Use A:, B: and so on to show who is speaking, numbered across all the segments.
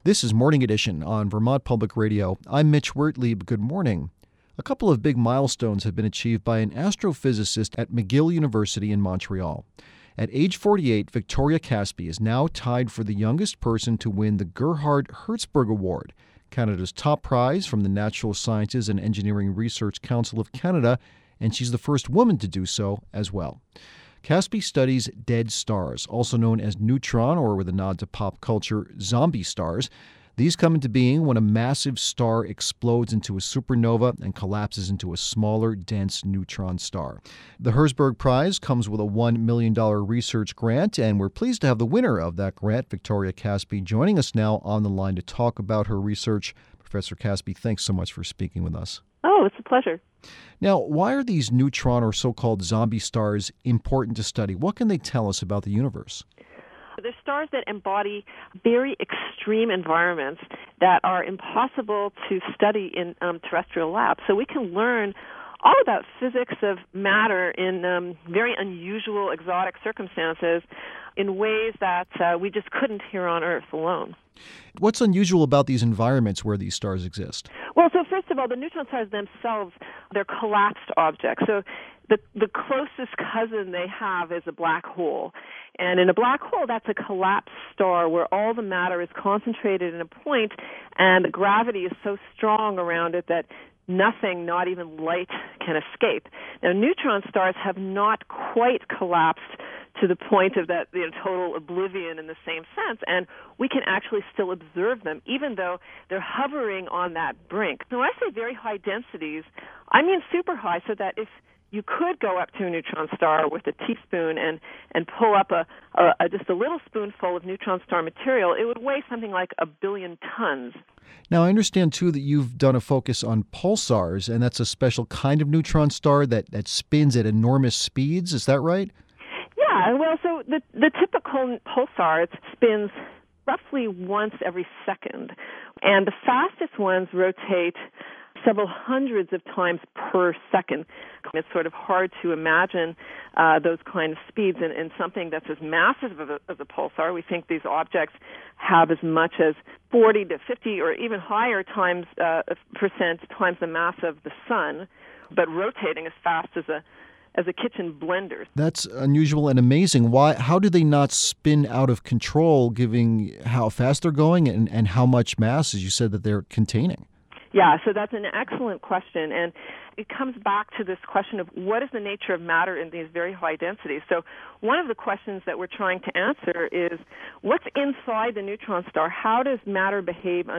A: This is Morning Edition on Vermont Public Radio. I'm Mitch Wertlieb. Good morning. A couple of big milestones have been achieved by an astrophysicist at McGill University in Montreal. At age 48, Victoria Casby is now tied for the youngest person to win the Gerhard Hertzberg Award, Canada's top prize from the Natural Sciences and Engineering Research Council of Canada, and she's the first woman to do so as well. Casby studies dead stars, also known as neutron, or with a nod to pop culture, zombie stars. These come into being when a massive star explodes into a supernova and collapses into a smaller, dense neutron star. The Hertzberg Prize comes with a $1 million research grant, and we're pleased to have the winner of that grant, Victoria Casby, joining us now on the line to talk about her research. Professor Casby, thanks so much for speaking with us.
B: Oh, it's a pleasure.
A: Now, why are these neutron or so-called zombie stars important to study? What can they tell us about the universe?
B: They're stars that embody very extreme environments that are impossible to study in terrestrial labs. So we can learn all about physics of matter in very unusual, exotic circumstances in ways that we just couldn't here on Earth alone.
A: What's unusual about these environments where these stars exist?
B: Well, so first of all, the neutron stars themselves, they're collapsed objects. So the closest cousin they have is a black hole. And in a black hole, that's a collapsed star where all the matter is concentrated in a point, and the gravity is so strong around it that nothing, not even light, can escape. Now, neutron stars have not quite collapsed to the point of that total oblivion in the same sense, and we can actually still observe them, even though they're hovering on that brink. Now, when I say very high densities, I mean super high, so that if you could go up to a neutron star with a teaspoon and pull up just a little spoonful of neutron star material, it would weigh something like 1 billion tons.
A: Now, I understand, too, that you've done a focus on pulsars, and that's a special kind of neutron star that spins at enormous speeds. Is that right?
B: Yeah, well, so the typical pulsar, it spins roughly once every second, and the fastest ones rotate several hundreds of times per second. It's sort of hard to imagine those kind of speeds in something that's as massive as a pulsar. We think these objects have as much as 40 to 50 or even higher times percent times the mass of the sun, but rotating as fast as a kitchen blender.
A: That's unusual and amazing. Why? How do they not spin out of control, given how fast they're going and how much mass, as you said, that they're containing?
B: Yeah, so that's an excellent question, and it comes back to this question of what is the nature of matter in these very high densities. So one of the questions that we're trying to answer is what's inside the neutron star? How does matter behave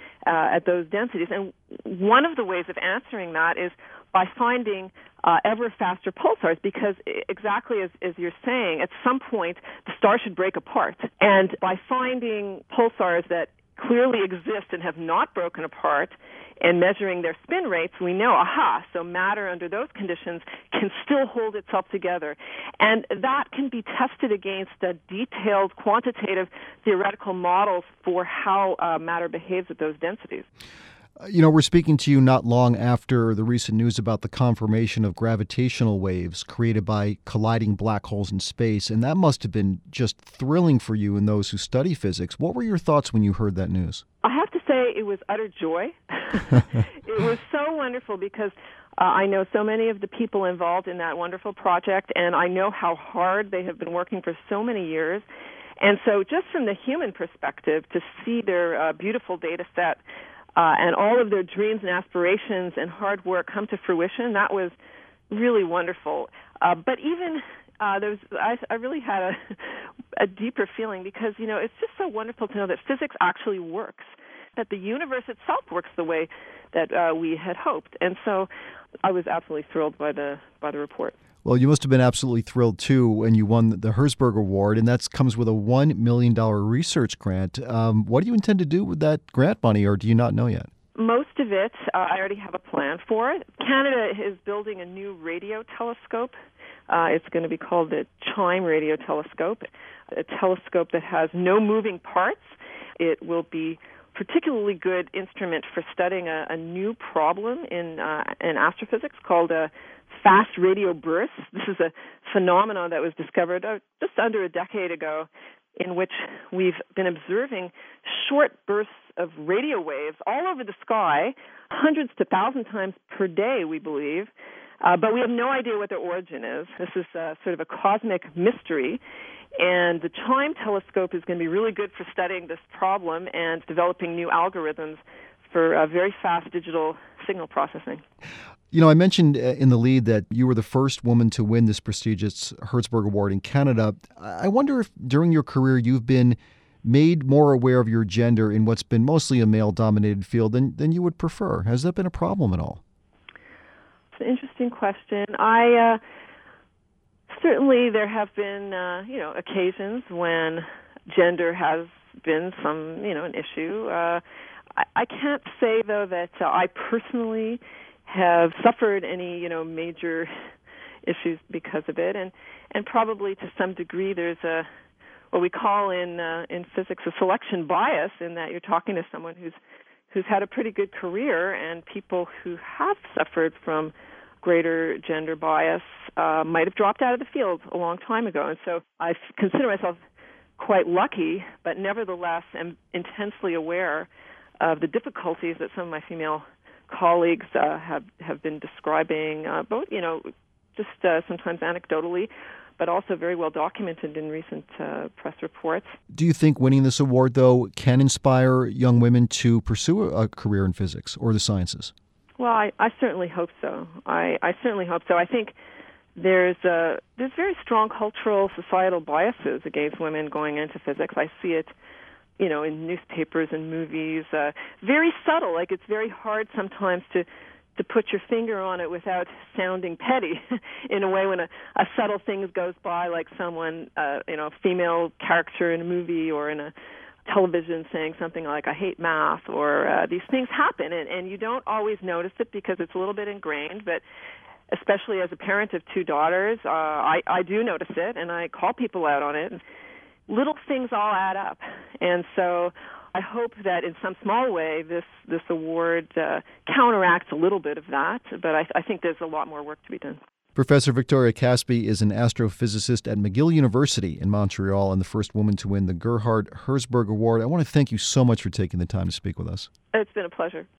B: at those densities? And one of the ways of answering that is by finding ever faster pulsars, because exactly as you're saying, at some point the star should break apart. And by finding pulsars that clearly exist and have not broken apart and measuring their spin rates, we know, so matter under those conditions can still hold itself together. And that can be tested against detailed quantitative theoretical models for how matter behaves at those densities.
A: We're speaking to you not long after the recent news about the confirmation of gravitational waves created by colliding black holes in space, and that must have been just thrilling for you and those who study physics. What were your thoughts when you heard that news?
B: I have to say it was utter joy. It was so wonderful because I know so many of the people involved in that wonderful project, and I know how hard they have been working for so many years. And so just from the human perspective, to see their beautiful data set and all of their dreams and aspirations and hard work come to fruition, that was really wonderful. But even I really had a deeper feeling because, it's just so wonderful to know that physics actually works, that the universe itself works the way that we had hoped. And so I was absolutely thrilled by the report.
A: Well, you must have been absolutely thrilled, too, when you won the Hertzberg Award, and that comes with a $1 million research grant. What do you intend to do with that grant money, or do you not know yet?
B: Most of it, I already have a plan for it. Canada is building a new radio telescope. It's going to be called the CHIME Radio Telescope, a telescope that has no moving parts. It will be particularly good instrument for studying a new problem in astrophysics called fast radio bursts. This is a phenomenon that was discovered just under a decade ago in which we've been observing short bursts of radio waves all over the sky, hundreds to thousands times per day, we believe, but we have no idea what their origin is. This is sort of a cosmic mystery, and the CHIME telescope is going to be really good for studying this problem and developing new algorithms for very fast digital signal processing.
A: You know, I mentioned in the lead that you were the first woman to win this prestigious Hertzberg Award in Canada. I wonder if during your career you've been made more aware of your gender in what's been mostly a male-dominated field than you would prefer. Has that been a problem at all?
B: It's an interesting question. Certainly there have been, occasions when gender has been an issue. I can't say, though, that I personally have suffered any, major issues because of it, and probably to some degree there's what we call in physics a selection bias, in that you're talking to someone who's had a pretty good career, and people who have suffered from greater gender bias might have dropped out of the field a long time ago. And so I consider myself quite lucky, but nevertheless am intensely aware of the difficulties that some of my female colleagues have been describing, both, just sometimes anecdotally, but also very well documented in recent press reports.
A: Do you think winning this award, though, can inspire young women to pursue a career in physics or the sciences?
B: Well, I certainly hope so. I certainly hope so. I think there's very strong cultural, societal biases against women going into physics. I see it, in newspapers and movies. Very subtle. Like, it's very hard sometimes to put your finger on it without sounding petty in a way when a subtle thing goes by, like someone, a female character in a movie or in a television saying something like, I hate math, or these things happen, and you don't always notice it because it's a little bit ingrained, but especially as a parent of two daughters, I do notice it, and I call people out on it. Little things all add up, and so I hope that in some small way this award counteracts a little bit of that, but I think there's a lot more work to be done.
A: Professor Victoria Caspi is an astrophysicist at McGill University in Montreal and the first woman to win the Gerhard Hertzberg Award. I want to thank you so much for taking the time to speak with us.
B: It's been a pleasure.